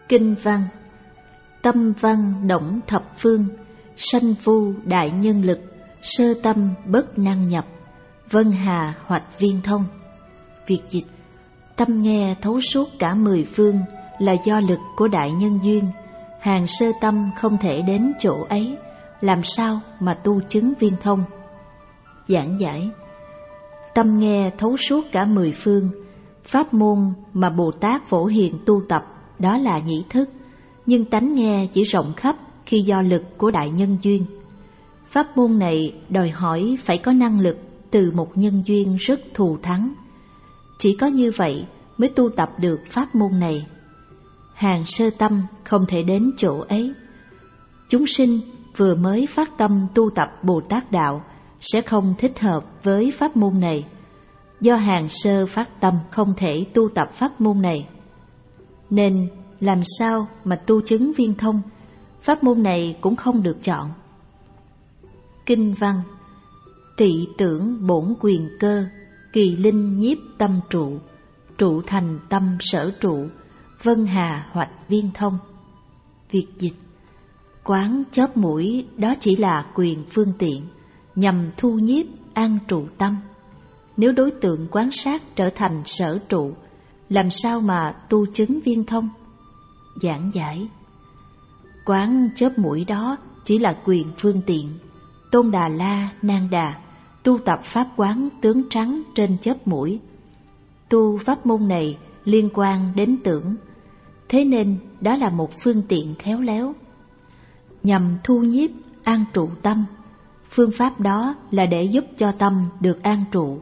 Kinh văn. Tâm văn động thập phương, sanh vu đại nhân lực, sơ tâm bất năng nhập, vân hà hoạch viên thông. Việt dịch: tâm nghe thấu suốt cả mười phương là do lực của đại nhân duyên, hàng sơ tâm không thể đến chỗ ấy, làm sao mà tu chứng viên thông. Giảng giải: tâm nghe thấu suốt cả mười phương, pháp môn mà Bồ Tát Phổ Hiền tu tập đó là nhĩ thức, nhưng tánh nghe chỉ rộng khắp khi do lực của đại nhân duyên. Pháp môn này đòi hỏi phải có năng lực từ một nhân duyên rất thù thắng. Chỉ có như vậy mới tu tập được pháp môn này. Hàng sơ tâm không thể đến chỗ ấy. Chúng sinh vừa mới phát tâm tu tập Bồ Tát Đạo sẽ không thích hợp với pháp môn này. Do hàng sơ phát tâm không thể tu tập pháp môn này, nên làm sao mà tu chứng viên thông, pháp môn này cũng không được chọn. Kinh văn. Tị tưởng bổn quyền cơ, kỳ linh nhiếp tâm trụ, trụ thành tâm sở trụ, vân hà hoạch viên thông. Việt dịch: quán chóp mũi đó chỉ là quyền phương tiện, nhằm thu nhiếp an trụ tâm. Nếu đối tượng quán sát trở thành sở trụ, làm sao mà tu chứng viên thông. Giảng giải: quán chóp mũi đó chỉ là quyền phương tiện. Tôn Đà La Nan Đà tu tập pháp quán tướng trắng trên chóp mũi. Tu pháp môn này liên quan đến tưởng, thế nên đó là một phương tiện khéo léo, nhằm thu nhiếp an trụ tâm. Phương pháp đó là để giúp cho tâm được an trụ.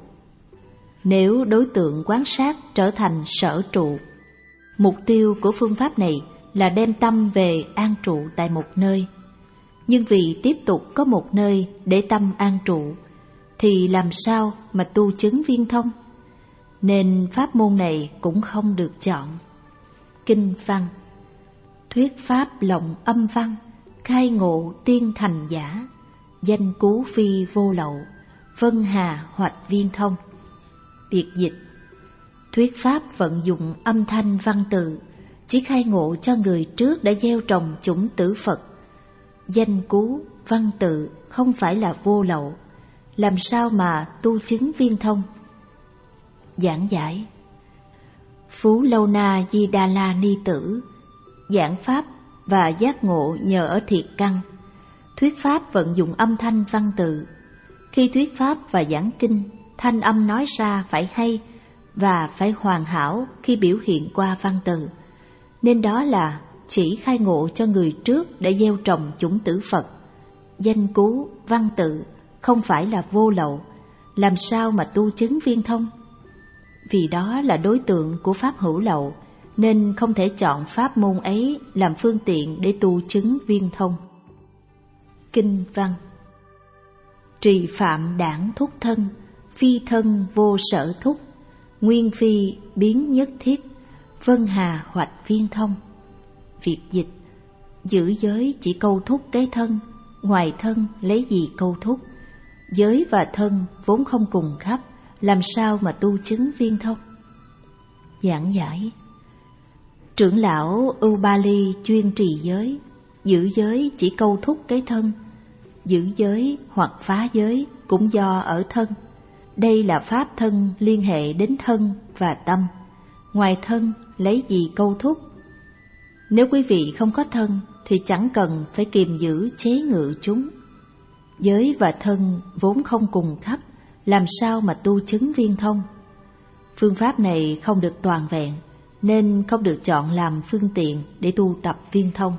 Nếu đối tượng quán sát trở thành sở trụ, mục tiêu của phương pháp này là đem tâm về an trụ tại một nơi. Nhưng vì tiếp tục có một nơi để tâm an trụ, thì làm sao mà tu chứng viên thông? Nên pháp môn này cũng không được chọn. Kinh văn. Thuyết pháp lộng âm văn, khai ngộ tiên thành giả, danh cú phi vô lậu, vân hà hoạch viên thông. Việt dịch: thuyết pháp vận dụng âm thanh văn tự, chỉ khai ngộ cho người trước đã gieo trồng chủng tử Phật. Danh cú văn tự không phải là vô lậu, làm sao mà tu chứng viên thông. Giảng giải: Phú Lâu Na Di Đà La Ni Tử giảng pháp và giác ngộ nhờ ở thiệt căn. Thuyết pháp vận dụng âm thanh văn tự. Khi thuyết pháp và giảng kinh, thanh âm nói ra phải hay và phải hoàn hảo khi biểu hiện qua văn tự, nên đó là chỉ khai ngộ cho người trước để gieo trồng chủng tử Phật. Danh cú văn tự không phải là vô lậu, làm sao mà tu chứng viên thông. Vì đó là đối tượng của pháp hữu lậu, nên không thể chọn pháp môn ấy làm phương tiện để tu chứng viên thông. Kinh văn. Trì phạm đảng thúc thân, phi thân vô sở thúc, nguyên phi biến nhất thiết, vân hà hoạch viên thông. Việt dịch: giữ giới chỉ câu thúc cái thân, ngoài thân lấy gì câu thúc. Giới và thân vốn không cùng khắp, làm sao mà tu chứng viên thông. Giảng giải: trưởng lão Ubali chuyên trì giới, giữ giới chỉ câu thúc cái thân. Giữ giới hoặc phá giới cũng do ở thân. Đây là pháp thân liên hệ đến thân và tâm, ngoài thân lấy gì câu thúc. Nếu quý vị không có thân thì chẳng cần phải kiềm giữ chế ngự chúng. Giới và thân vốn không cùng khắp, làm sao mà tu chứng viên thông. Phương pháp này không được toàn vẹn, nên không được chọn làm phương tiện để tu tập viên thông.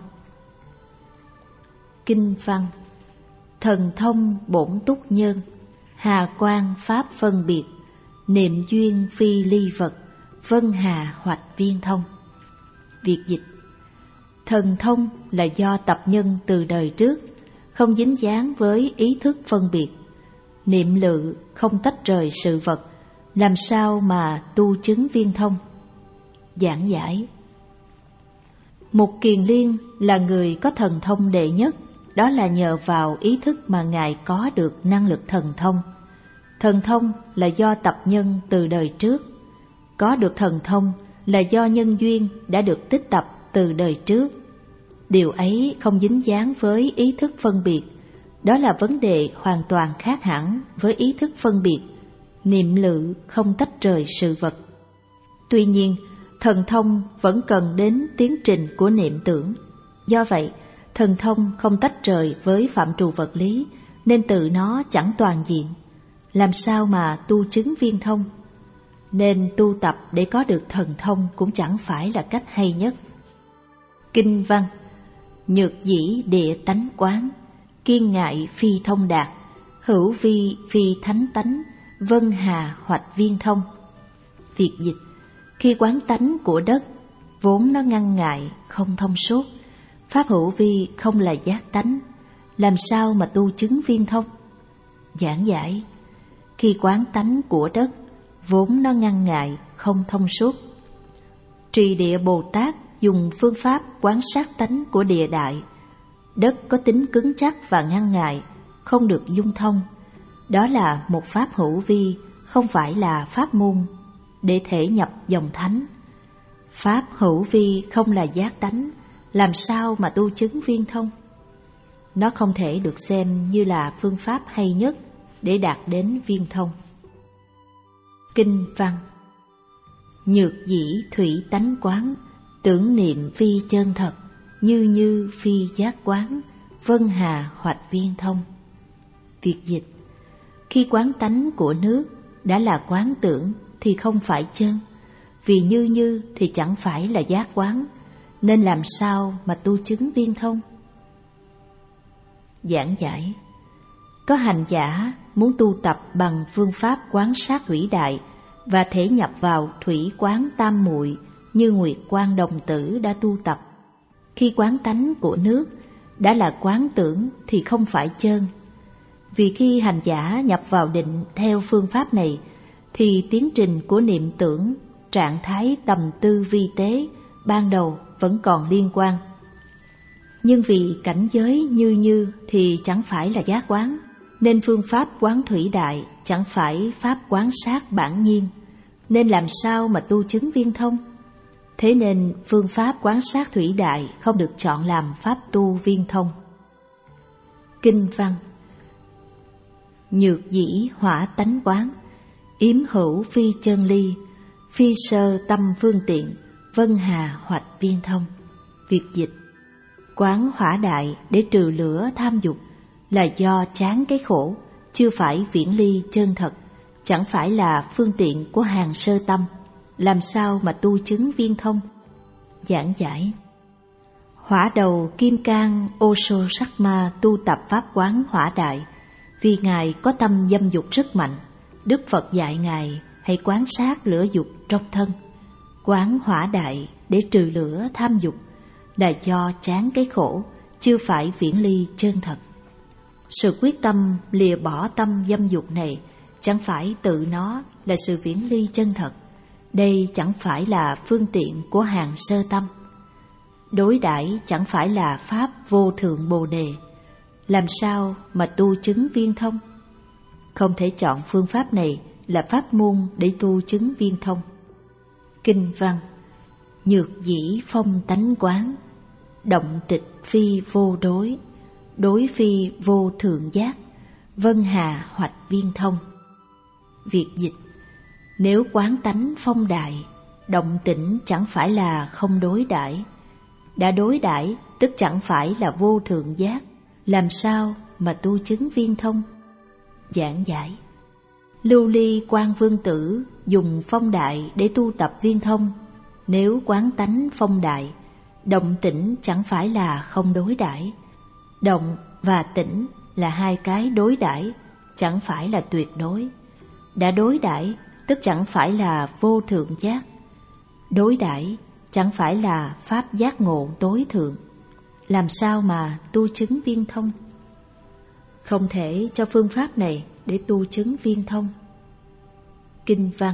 Kinh văn. Thần thông bổn túc nhân, hà quang pháp phân biệt, niệm duyên phi ly vật, vân hà hoạch viên thông. Việt dịch: thần thông là do tập nhân từ đời trước, không dính dáng với ý thức phân biệt. Niệm lự không tách rời sự vật, làm sao mà tu chứng viên thông. Giảng giải: Mục Kiền Liên là người có thần thông đệ nhất, đó là nhờ vào ý thức mà Ngài có được năng lực thần thông. Thần thông là do tập nhân từ đời trước. Có được thần thông là do nhân duyên đã được tích tập từ đời trước. Điều ấy không dính dáng với ý thức phân biệt. Đó là vấn đề hoàn toàn khác hẳn với ý thức phân biệt. Niệm lự không tách rời sự vật. Tuy nhiên, thần thông vẫn cần đến tiến trình của niệm tưởng. Do vậy, thần thông không tách rời với phạm trù vật lý, nên tự nó chẳng toàn diện. Làm sao mà tu chứng viên thông? Nên tu tập để có được thần thông cũng chẳng phải là cách hay nhất. Kinh văn: nhược dĩ địa tánh quán, kiên ngại phi thông đạt, hữu vi phi thánh tánh, vân hà hoạch viên thông. Việt dịch: khi quán tánh của đất, vốn nó ngăn ngại, không thông suốt, pháp hữu vi không là giác tánh, làm sao mà tu chứng viên thông? Giảng giải: khi quán tánh của đất, vốn nó ngăn ngại, không thông suốt. Trì địa Bồ Tát dùng phương pháp quán sát tánh của địa đại. Đất có tính cứng chắc và ngăn ngại, không được dung thông. Đó là một pháp hữu vi, không phải là pháp môn để thể nhập dòng thánh. Pháp hữu vi không là giác tánh, làm sao mà tu chứng viên thông? Nó không thể được xem như là phương pháp hay nhất để đạt đến viên thông. Kinh văn: nhược dĩ thủy tánh quán, tưởng niệm phi chân thật, như như phi giác quán, vân hà hoạch viên thông. Việt dịch: khi quán tánh của nước đã là quán tưởng thì không phải chân, vì như như thì chẳng phải là giác quán, nên làm sao mà tu chứng viên thông? Giảng giải: có hành giả muốn tu tập bằng phương pháp quán sát thủy đại và thể nhập vào thủy quán tam muội như Nguyệt Quang Đồng Tử đã tu tập. Khi quán tánh của nước đã là quán tưởng thì không phải chân. Vì khi hành giả nhập vào định theo phương pháp này thì tiến trình của niệm tưởng, trạng thái tầm tư vi tế ban đầu vẫn còn liên quan. Nhưng vì cảnh giới như như thì chẳng phải là giác quán, nên phương pháp quán thủy đại chẳng phải pháp quán sát bản nhiên, nên làm sao mà tu chứng viên thông? Thế nên phương pháp quán sát thủy đại không được chọn làm pháp tu viên thông. Kinh văn: nhược dĩ hỏa tánh quán, yếm hữu phi chân ly, phi sơ tâm phương tiện, vân hà hoạch viên thông. Việt dịch: quán hỏa đại để trừ lửa tham dục là do chán cái khổ, chưa phải viễn ly chân thật, chẳng phải là phương tiện của hàng sơ tâm, làm sao mà tu chứng viên thông? Giảng giải: hỏa đầu Kim Cang Osho Sakma tu tập pháp quán hỏa đại, vì Ngài có tâm dâm dục rất mạnh. Đức Phật dạy Ngài hãy quán sát lửa dục trong thân. Quán hỏa đại để trừ lửa tham dục là do chán cái khổ, chưa phải viễn ly chân thật. Sự quyết tâm lìa bỏ tâm dâm dục này chẳng phải tự nó là sự viễn ly chân thật. Đây chẳng phải là phương tiện của hàng sơ tâm. Đối đãi chẳng phải là pháp vô thượng bồ đề. Làm sao mà tu chứng viên thông? Không thể chọn phương pháp này là pháp môn để tu chứng viên thông. Kinh văn: nhược dĩ phong tánh quán, động tịch phi vô đối, đối phi vô thượng giác, vân hà hoạch viên thông. Việt dịch: nếu quán tánh phong đại, động tĩnh chẳng phải là không đối đãi. Đã đối đãi tức chẳng phải là vô thượng giác, làm sao mà tu chứng viên thông? Giảng giải: Lưu Ly Quan Vương Tử dùng phong đại để tu tập viên thông. Nếu quán tánh phong đại, động tĩnh chẳng phải là không đối đãi. Động và tĩnh là hai cái đối đãi, chẳng phải là tuyệt đối. Đã đối đãi tức chẳng phải là vô thượng giác. Đối đãi chẳng phải là pháp giác ngộ tối thượng. Làm sao mà tu chứng viên thông? Không thể cho phương pháp này để tu chứng viên thông. Kinh văn: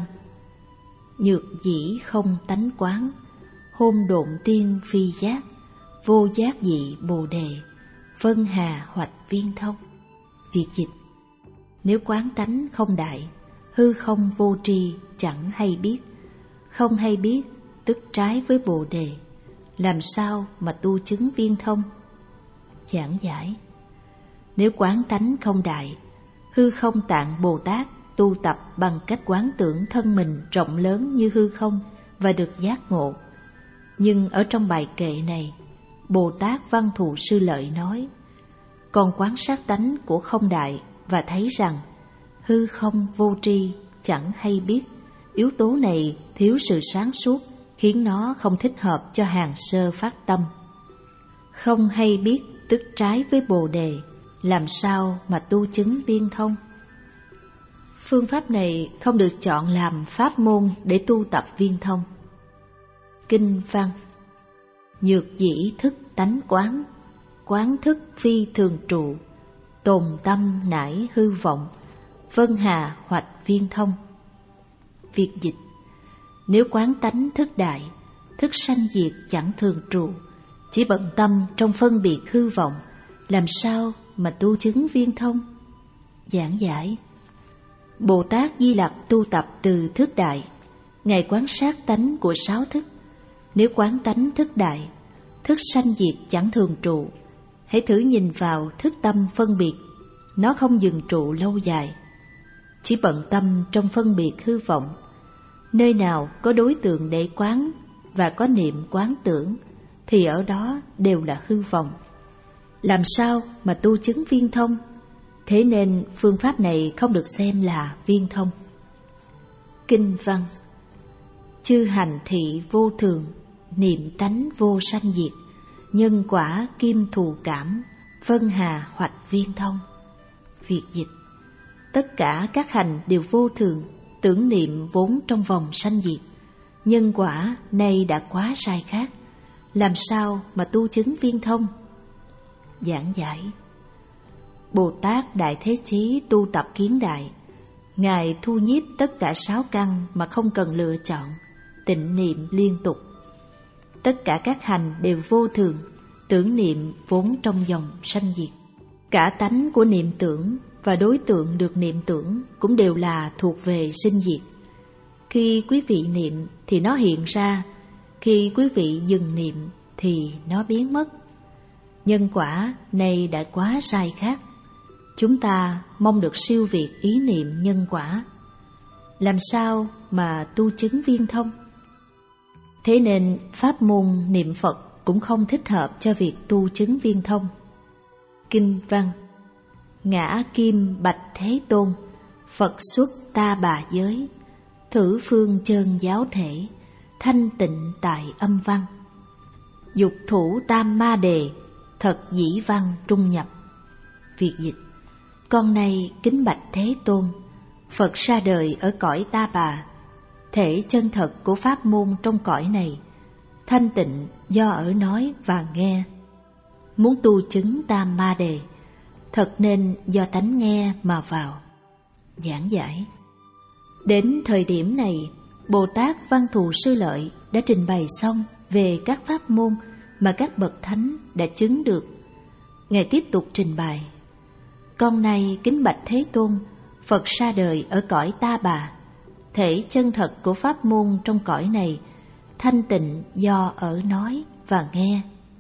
nhược dĩ không tánh quán, hôn độn tiên phi giác, vô giác dị bồ đề, vân hà hoạch viên thông. Việt dịch: nếu quán tánh không đại, hư không vô tri chẳng hay biết. Không hay biết tức trái với bồ đề. làm sao mà tu chứng viên thông? Giảng giải: nếu quán tánh không đại, hư không tạng Bồ Tát tu tập bằng cách quán tưởng thân mình rộng lớn như hư không và được giác ngộ. Nhưng ở trong bài kệ này, Bồ Tát Văn Thù Sư Lợi nói: con quán sát tánh của không đại và thấy rằng hư không vô tri, chẳng hay biết. Yếu tố này thiếu sự sáng suốt, khiến nó không thích hợp cho hàng sơ phát tâm. Không hay biết tức trái với Bồ Đề, làm sao mà tu chứng viên thông? Phương pháp này không được chọn làm pháp môn để tu tập viên thông. Kinh văn: nhược dĩ thức tánh quán, quán thức phi thường trụ, tồn tâm nải hư vọng, vân hà hoạch viên thông. Việt dịch: nếu quán tánh thức đại, thức sanh diệt chẳng thường trụ, chỉ bận tâm trong phân biệt hư vọng, làm sao mà tu chứng viên thông? Giảng giải: Bồ Tát Di Lặc tu tập từ thức đại, Ngài quán sát tánh của 6 thức. Nếu quán tánh thức đại, thức sanh diệt chẳng thường trụ, hãy thử nhìn vào thức tâm phân biệt, nó không dừng trụ lâu dài. Chỉ bận tâm trong phân biệt hư vọng, nơi nào có đối tượng để quán và có niệm quán tưởng thì ở đó đều là hư vọng. Làm sao mà tu chứng viên thông? Thế nên phương pháp này không được xem là viên thông. Kinh văn: chư hành thị vô thường, niệm tánh vô sanh diệt, nhân quả kim thù cảm, vân hà hoạch viên thông. Việt dịch: tất cả các hành đều vô thường, tưởng niệm vốn trong vòng sanh diệt, nhân quả nay đã quá sai khác, làm sao mà tu chứng viên thông? Giảng giải: Bồ Tát Đại Thế Chí tu tập kiến đại, Ngài thu nhiếp tất cả 6 căn mà không cần lựa chọn, tịnh niệm liên tục. Tất cả các hành đều vô thường, tưởng niệm vốn trong dòng sanh diệt. Cả tánh của niệm tưởng và đối tượng được niệm tưởng cũng đều là thuộc về sinh diệt. Khi quý vị niệm thì nó hiện ra, khi quý vị dừng niệm thì nó biến mất. Nhân quả này đã quá sai khác. Chúng ta mong được siêu việt ý niệm nhân quả, làm sao mà tu chứng viên thông? Thế nên pháp môn niệm Phật cũng không thích hợp cho việc tu chứng viên thông. Kinh văn: ngã kim bạch Thế Tôn, Phật xuất ta bà giới, thử phương chân giáo thể, thanh tịnh tại âm văn. Dục thủ tam ma đề, thật dĩ văn trung nhập. Việt dịch: con nay kính bạch Thế Tôn, Phật ra đời ở cõi Ta Bà, thể chân thật của pháp môn trong cõi này, thanh tịnh do ở nói và nghe. Muốn tu chứng tam ma đề, thật nên do tánh nghe mà vào. Giảng giải: đến thời điểm này, Bồ Tát Văn Thù Sư Lợi đã trình bày xong về các pháp môn mà các bậc thánh đã chứng được. Ngài tiếp tục trình bày: con nay kính bạch Thế Tôn, Phật ra đời ở cõi Ta Bà, thể chân thật của pháp môn trong cõi này, thanh tịnh do ở nói và nghe.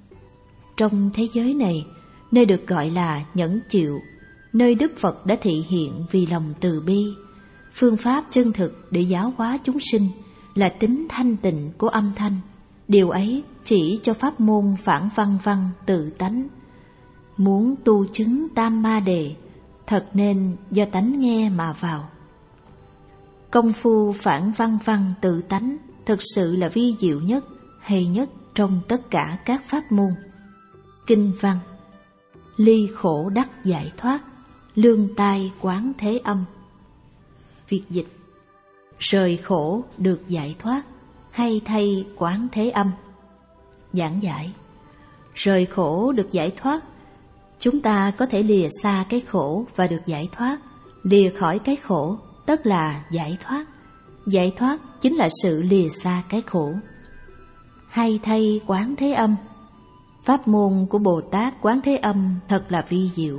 Trong thế giới này, nơi được gọi là nhẫn chịu, nơi Đức Phật đã thị hiện vì lòng từ bi, phương pháp chân thực để giáo hóa chúng sinh là tính thanh tịnh của âm thanh. Điều ấy chỉ cho pháp môn phản văn văn tự tánh. Muốn tu chứng tam ma đề, thật nên do tánh nghe mà vào. Công phu phản văn văn tự tánh thực sự là vi diệu nhất, hay nhất trong tất cả các pháp môn. Kinh văn: ly khổ đắc giải thoát, lương tai quán thế âm. Việt dịch: rời khổ được giải thoát, hay thay quán thế âm. Giảng giải: rời khổ được giải thoát, chúng ta có thể lìa xa cái khổ và được giải thoát. Lìa khỏi cái khổ tức là giải thoát. Giải thoát chính là sự lìa xa cái khổ. Hay thay quán thế âm, pháp môn của Bồ Tát Quán Thế Âm thật là vi diệu.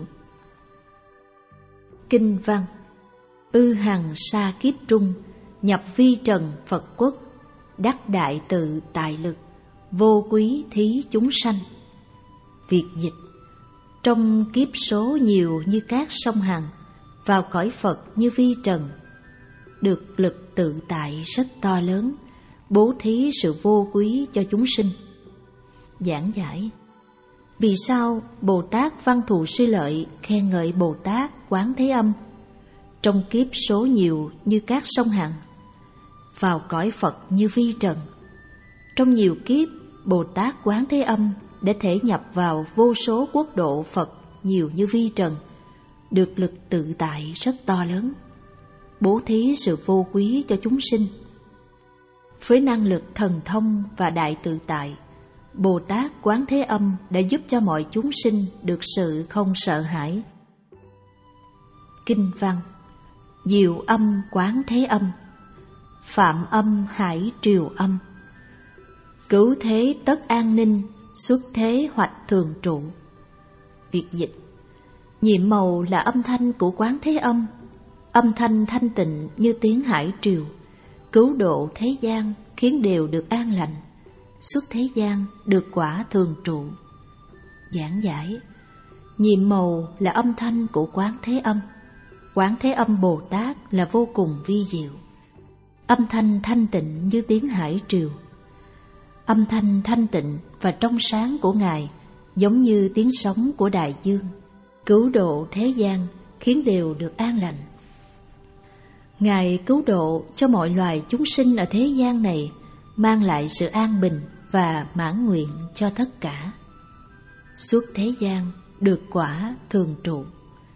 Kinh văn: ư hằng sa kiếp trung, nhập vi trần Phật quốc, đắc đại tự tại lực, vô quý thí chúng sanh. Việt dịch: trong kiếp số nhiều như các sông Hằng, vào cõi Phật như vi trần, được lực tự tại rất to lớn, bố thí sự vô quý cho chúng sinh. Giảng giải: vì sao Bồ Tát Văn Thù Sư Lợi khen ngợi Bồ Tát Quán Thế Âm? Trong kiếp số nhiều như các sông Hằng, vào cõi Phật như vi trần. Trong nhiều kiếp, Bồ Tát Quán Thế Âm đã thể nhập vào vô số quốc độ Phật nhiều như vi trần, được lực tự tại rất to lớn, bố thí sự vô quý cho chúng sinh. Với năng lực thần thông và đại tự tại, Bồ Tát Quán Thế Âm đã giúp cho mọi chúng sinh được sự không sợ hãi. Kinh văn: diệu âm Quán Thế Âm, phạm âm hải triều âm, cứu thế tất an ninh, xuất thế hoạch thường trụ. Việt dịch: nhiệm màu là âm thanh của Quán Thế Âm, âm thanh thanh tịnh như tiếng hải triều, cứu độ thế gian khiến đều được an lành, xuất thế gian được quả thường trụ. Giảng giải: nhiệm màu là âm thanh của Quán Thế Âm. Quán Thế Âm Bồ Tát là vô cùng vi diệu, âm thanh thanh tịnh như tiếng hải triều. Âm thanh thanh tịnh và trong sáng của Ngài giống như tiếng sóng của đại dương, cứu độ thế gian khiến đều được an lành. Ngài cứu độ cho mọi loài chúng sinh ở thế gian này, mang lại sự an bình và mãn nguyện cho tất cả. Suốt thế gian được quả thường trụ.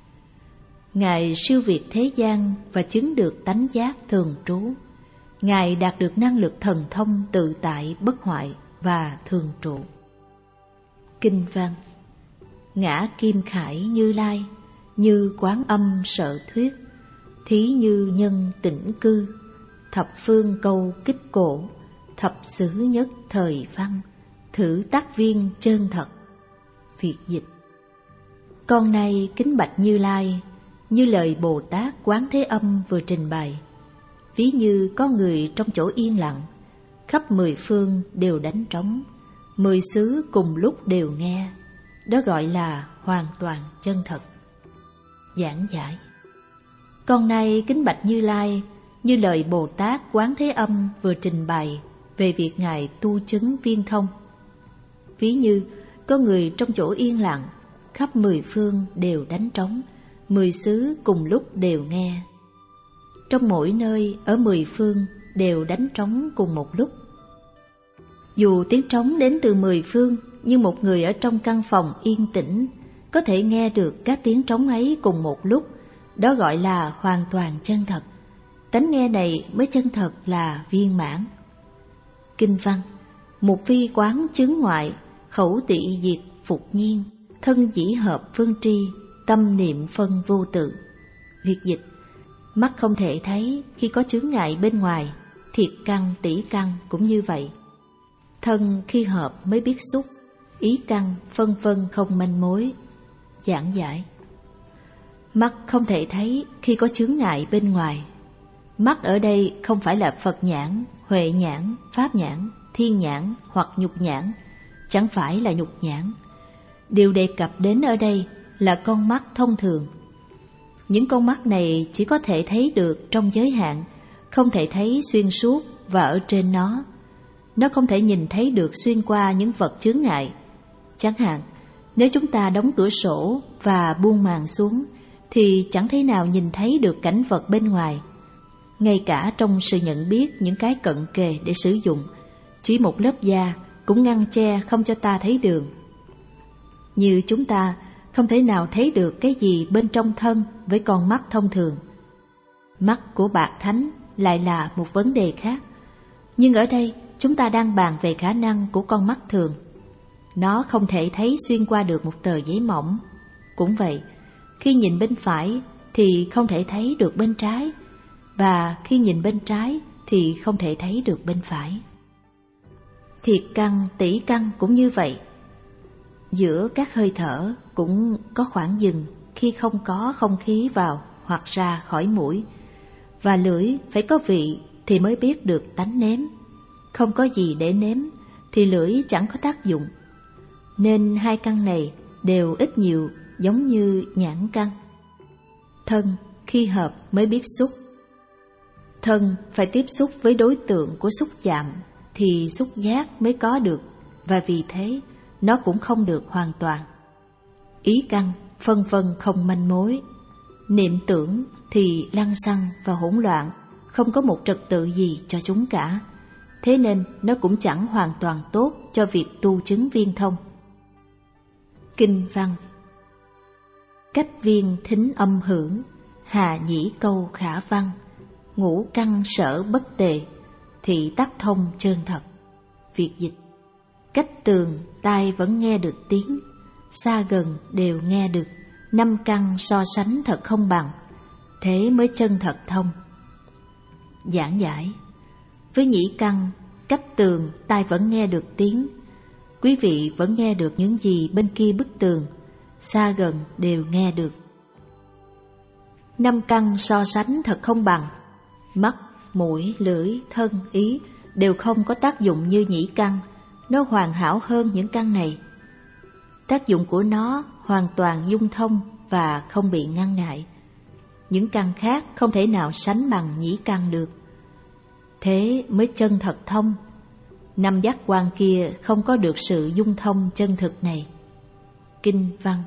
Ngài siêu việt thế gian và chứng được tánh giác thường trú. Ngài đạt được năng lực thần thông tự tại bất hoại và thường trụ. Kinh văn: ngã kim khải Như Lai, như Quán Âm sợ thuyết, thí như nhân tĩnh cư, thập phương câu kích cổ, thập xứ nhất thời văn, thử tác viên chân thật. Việt dịch: con nay kính bạch Như Lai, như lời Bồ Tát Quán Thế Âm vừa trình bày. Ví như có người trong chỗ yên lặng, khắp mười phương đều đánh trống, 10 xứ cùng lúc đều nghe, đó gọi là hoàn toàn chân thật. Giảng giải: con nay kính bạch Như Lai, như lời Bồ Tát Quán Thế Âm vừa trình bày về việc Ngài tu chứng viên thông. Ví như có người trong chỗ yên lặng, khắp 10 phương đều đánh trống, 10 xứ cùng lúc đều nghe. Trong mỗi nơi ở 10 phương đều đánh trống cùng một lúc. Dù tiếng trống đến từ 10 phương, nhưng một người ở trong căn phòng yên tĩnh có thể nghe được các tiếng trống ấy cùng một lúc, đó gọi là hoàn toàn chân thật. Tánh nghe này mới chân thật là viên mãn. Kinh văn: một phi quán chứng ngoại, khẩu tị diệt phục nhiên, thân dĩ hợp phương tri, tâm niệm phân vô tự. Việt dịch: mắt không thể thấy khi có chướng ngại bên ngoài, thiệt căn tỷ căn cũng như vậy. Thân khi hợp mới biết xúc, ý căn phân vân không manh mối. Giảng giải: mắt không thể thấy khi có chướng ngại bên ngoài. Mắt ở đây không phải là Phật nhãn, Huệ nhãn, Pháp nhãn, Thiên nhãn hoặc nhục nhãn, chẳng phải là nhục nhãn. Điều đề cập đến ở đây là con mắt thông thường. Những con mắt này chỉ có thể thấy được trong giới hạn, không thể thấy xuyên suốt và ở trên nó. Nó không thể nhìn thấy được xuyên qua những vật chướng ngại. Chẳng hạn, nếu chúng ta đóng cửa sổ và buông màn xuống, thì chẳng thể nào nhìn thấy được cảnh vật bên ngoài. Ngay cả trong sự nhận biết những cái cận kề để sử dụng, chỉ một lớp da cũng ngăn che không cho ta thấy đường. Như chúng ta không thể nào thấy được cái gì bên trong thân với con mắt thông thường. Mắt của bạc thánh lại là một vấn đề khác. Nhưng ở đây chúng ta đang bàn về khả năng của con mắt thường. Nó không thể thấy xuyên qua được một tờ giấy mỏng. Cũng vậy, khi nhìn bên phải thì không thể thấy được bên trái, và khi nhìn bên trái thì không thể thấy được bên phải. Thiệt căn, tỷ căn cũng như vậy. Giữa các hơi thở cũng có khoảng dừng khi không có không khí vào hoặc ra khỏi mũi, và lưỡi phải có vị thì mới biết được tánh nếm. Không có gì để nếm thì lưỡi chẳng có tác dụng. Nên hai căn này đều ít nhiều giống như nhãn căn. Thân khi hợp mới biết xúc. Thân phải tiếp xúc với đối tượng của xúc chạm thì xúc giác mới có được, và vì thế nó cũng không được hoàn toàn. Ý căn phân vân không manh mối, niệm tưởng thì lăng xăng và hỗn loạn, không có một trật tự gì cho chúng cả. Thế nên nó cũng chẳng hoàn toàn tốt cho việc tu chứng viên thông. Kinh văn: cách viên thính âm hưởng, hà nhĩ câu khả văn, ngũ căn sở bất tề, thị tắc thông chân thật. Việt dịch: cách tường tai vẫn nghe được tiếng, xa gần đều nghe được, năm căn so sánh thật không bằng, thế mới chân thật thông. Giảng giải: với nhĩ căn, cách tường tai vẫn nghe được tiếng, quý vị vẫn nghe được những gì bên kia bức tường, xa gần đều nghe được. Năm căn so sánh thật không bằng, mắt, mũi, lưỡi, thân, ý đều không có tác dụng như nhĩ căn, nó hoàn hảo hơn những căn này. Tác dụng của nó hoàn toàn dung thông và không bị ngăn ngại. Những căn khác không thể nào sánh bằng nhĩ căn được. Thế mới chân thật thông. Năm giác quan kia không có được sự dung thông chân thực này. Kinh văn: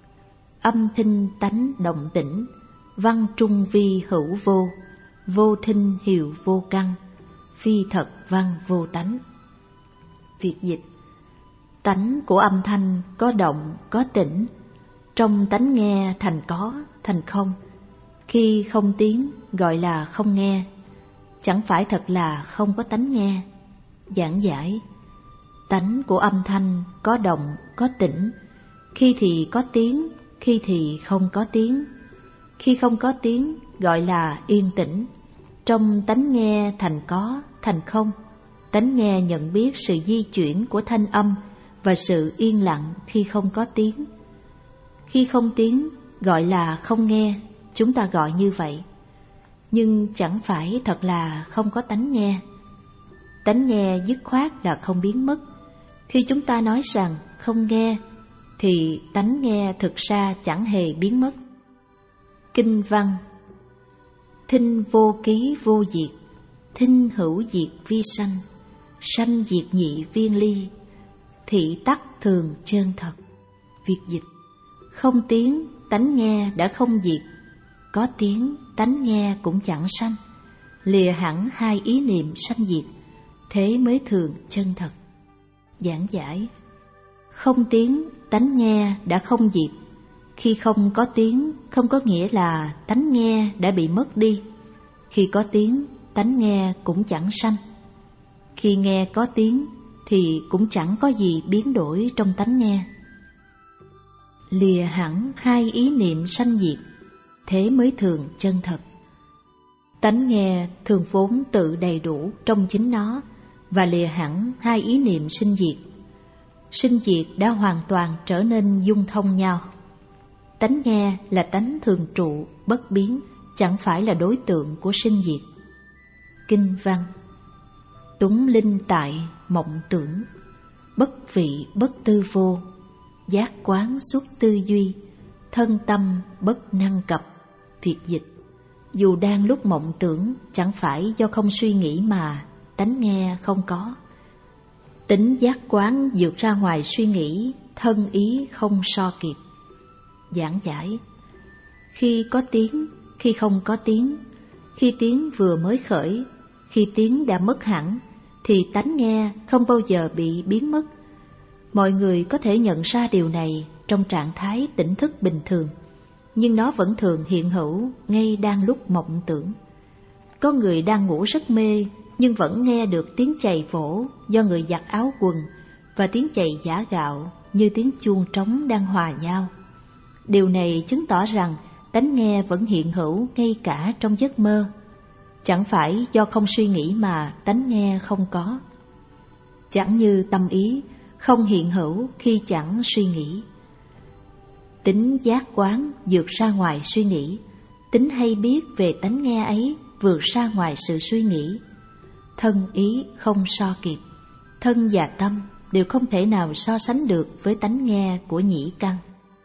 âm thinh tánh động tĩnh, văn trung vi hữu vô, vô thinh hiệu vô căn, phi thật văn vô tánh. Việt dịch: tánh của âm thanh có động, có tĩnh, trong tánh nghe thành có, thành không. Khi không tiếng gọi là không nghe, chẳng phải thật là không có tánh nghe. Giảng giải: tánh của âm thanh có động, có tĩnh, khi thì có tiếng, khi thì không có tiếng. Khi không có tiếng gọi là yên tĩnh, trong tánh nghe thành có, thành không. Tánh nghe nhận biết sự di chuyển của thanh âm và sự yên lặng khi không có tiếng. Khi không tiếng gọi là không nghe, chúng ta gọi như vậy. Nhưng chẳng phải thật là không có tánh nghe. Tánh nghe dứt khoát là không biến mất. Khi chúng ta nói rằng không nghe, thì tánh nghe thực ra chẳng hề biến mất. Kinh văn: thinh vô ký vô diệt, thinh hữu diệt vi sanh, sanh diệt nhị viên ly, thị tắc thường chân thật. Việt dịch: không tiếng tánh nghe đã không diệt, có tiếng tánh nghe cũng chẳng sanh, lìa hẳn hai ý niệm sanh diệt, thế mới thường chân thật. Giảng giải: không tiếng tánh nghe đã không diệt. Khi không có tiếng không có nghĩa là tánh nghe đã bị mất đi. Khi có tiếng, tánh nghe cũng chẳng sanh. Khi nghe có tiếng thì cũng chẳng có gì biến đổi trong tánh nghe. Lìa hẳn hai ý niệm sanh diệt, thế mới thường chân thật. Tánh nghe thường vốn tự đầy đủ trong chính nó, và lìa hẳn hai ý niệm sinh diệt. Sinh diệt đã hoàn toàn trở nên dung thông nhau. Tánh nghe là tánh thường trụ, bất biến, chẳng phải là đối tượng của sinh diệt. Kinh văn: túng linh tại mộng tưởng, bất vị bất tư vô, giác quán xuất tư duy, thân tâm bất năng cập. Việt dịch: dù đang lúc mộng tưởng, chẳng phải do không suy nghĩ mà tánh nghe không có. Tính giác quán vượt ra ngoài suy nghĩ, thân ý không so kịp. Giảng giải: khi có tiếng, khi không có tiếng, khi tiếng vừa mới khởi, khi tiếng đã mất hẳn, thì tánh nghe không bao giờ bị biến mất. Mọi người có thể nhận ra điều này trong trạng thái tỉnh thức bình thường, nhưng nó vẫn thường hiện hữu ngay đang lúc mộng tưởng. Có người đang ngủ rất mê, nhưng vẫn nghe được tiếng chày vỗ do người giặt áo quần và tiếng chày giã gạo như tiếng chuông trống đang hòa nhau. Điều này chứng tỏ rằng tánh nghe vẫn hiện hữu ngay cả trong giấc mơ. Chẳng phải do không suy nghĩ mà tánh nghe không có. Chẳng như tâm ý không hiện hữu khi chẳng suy nghĩ. Tính giác quán vượt ra ngoài suy nghĩ, tính hay biết về tánh nghe ấy vượt ra ngoài sự suy nghĩ. Thân ý không so kịp, thân và tâm đều không thể nào so sánh được với tánh nghe của nhĩ căn.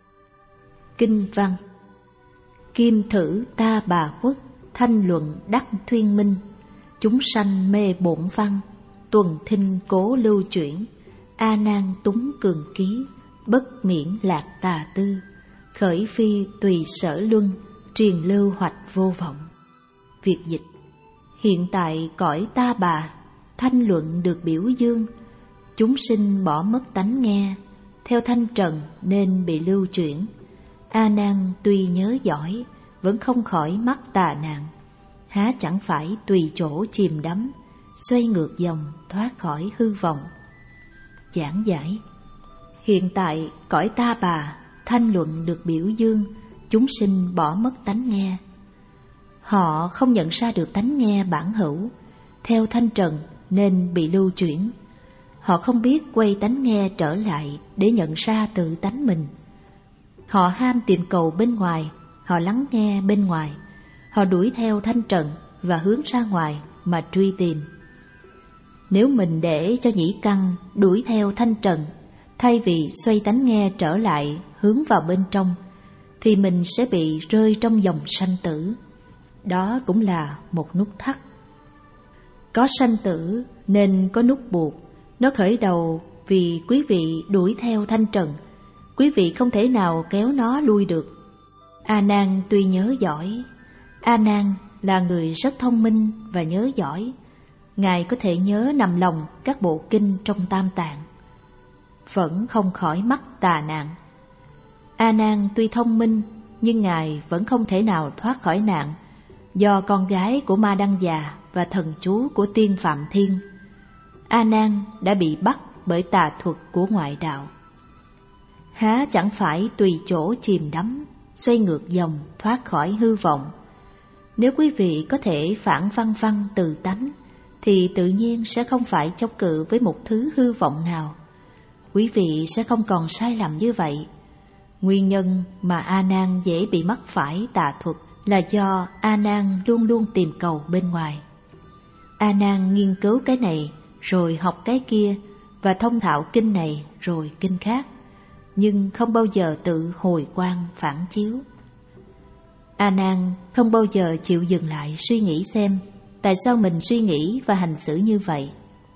Kinh văn: Kim thử ta bà quốc, thanh luận đắc thuyên minh. Chúng sanh mê bổn văn, tuần thinh cố lưu chuyển. A nan túng cường ký, bất miễn lạc tà tư. Khởi phi tùy sở luân, truyền lưu hoạch vô vọng. Việt dịch: Hiện tại cõi ta bà, thanh luận được biểu dương. Chúng sinh bỏ mất tánh nghe, theo thanh trần nên bị lưu chuyển. A nan tuy nhớ giỏi, vẫn không khỏi mắc tà nạn. Há chẳng phải tùy chỗ chìm đắm, xoay ngược dòng thoát khỏi hư vọng. Giảng giải: Hiện tại cõi ta bà, thanh luận được biểu dương. Chúng sinh bỏ mất tánh nghe. Họ không nhận ra được tánh nghe bản hữu, theo thanh trần nên bị lưu chuyển. Họ không biết quay tánh nghe trở lại để nhận ra tự tánh mình. Họ ham tìm cầu bên ngoài, họ lắng nghe bên ngoài. Họ đuổi theo thanh trần và hướng ra ngoài mà truy tìm. Nếu mình để cho nhĩ căn đuổi theo thanh trần, thay vì xoay tánh nghe trở lại hướng vào bên trong, thì mình sẽ bị rơi trong dòng sanh tử. Đó cũng là một nút thắt. Có sanh tử nên có nút buộc. Nó khởi đầu vì quý vị đuổi theo thanh trần. Quý vị không thể nào kéo nó lui được. A nan tuy nhớ giỏi. A nan là người rất thông minh và nhớ giỏi. Ngài có thể nhớ nằm lòng các bộ kinh trong Tam Tạng, vẫn không khỏi mắc tà nạn. A nan tuy thông minh, nhưng Ngài vẫn không thể nào thoát khỏi nạn, do con gái của Ma Đăng Già và thần chú của Tiên Phạm Thiên. A nan đã bị bắt bởi tà thuật của ngoại đạo. Há chẳng phải tùy chỗ chìm đắm, xoay ngược dòng thoát khỏi hư vọng. Nếu quý vị có thể phản văn văn từ tánh, thì tự nhiên sẽ không phải chống cự với một thứ hư vọng nào. Quý vị sẽ không còn sai lầm như vậy. Nguyên nhân mà A nan dễ bị mắc phải tà thuật là do A nan luôn luôn tìm cầu bên ngoài. A nan nghiên cứu cái này rồi học cái kia, và thông thạo kinh này rồi kinh khác, nhưng không bao giờ tự hồi quang phản chiếu. A nan không bao giờ chịu dừng lại suy nghĩ xem tại sao mình suy nghĩ và hành xử như vậy.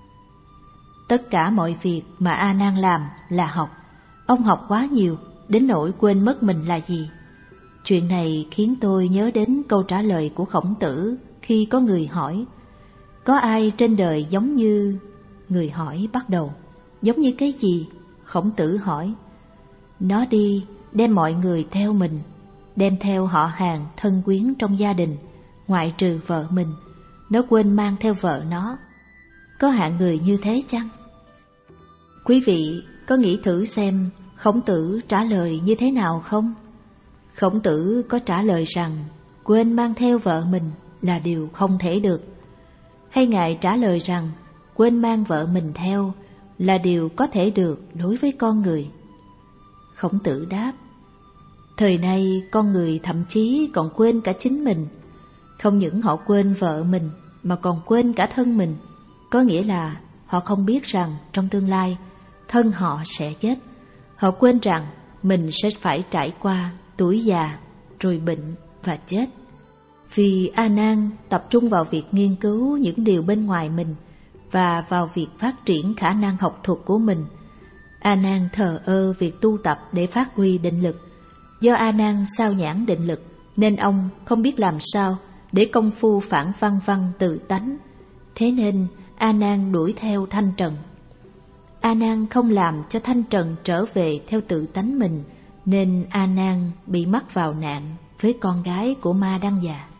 Tất cả mọi việc mà A nan làm là học. Ông học quá nhiều đến nỗi quên mất mình là gì. Chuyện này khiến tôi nhớ đến câu trả lời của Khổng Tử khi có người hỏi: có ai trên đời giống như... Người hỏi bắt đầu: giống như cái gì? Khổng Tử hỏi: nó đi đem mọi người theo mình, đem theo họ hàng thân quyến trong gia đình, ngoại trừ vợ mình. Nó quên mang theo vợ nó. Có hạng người như thế chăng? Quý vị có nghĩ thử xem Khổng Tử trả lời như thế nào không? Khổng Tử có trả lời rằng quên mang theo vợ mình là điều không thể được, hay Ngài trả lời rằng quên mang vợ mình theo là điều có thể được đối với con người? Khổng Tử đáp: thời nay con người thậm chí còn quên cả chính mình. Không những họ quên vợ mình mà còn quên cả thân mình. Có nghĩa là họ không biết rằng trong tương lai thân họ sẽ chết. Họ quên rằng mình sẽ phải trải qua tuổi già, rồi bệnh và chết. Vì A nan tập trung vào việc nghiên cứu những điều bên ngoài mình và vào việc phát triển khả năng học thuật của mình, A nan thờ ơ việc tu tập để phát huy định lực. Do A nan sao nhãng định lực nên ông không biết làm sao để công phu phản văn văn tự tánh. Thế nên A nan đuổi theo thanh trần. A nan không làm cho thanh trần trở về theo tự tánh mình, nên A nan bị mắc vào nạn với con gái của Ma Đăng Già.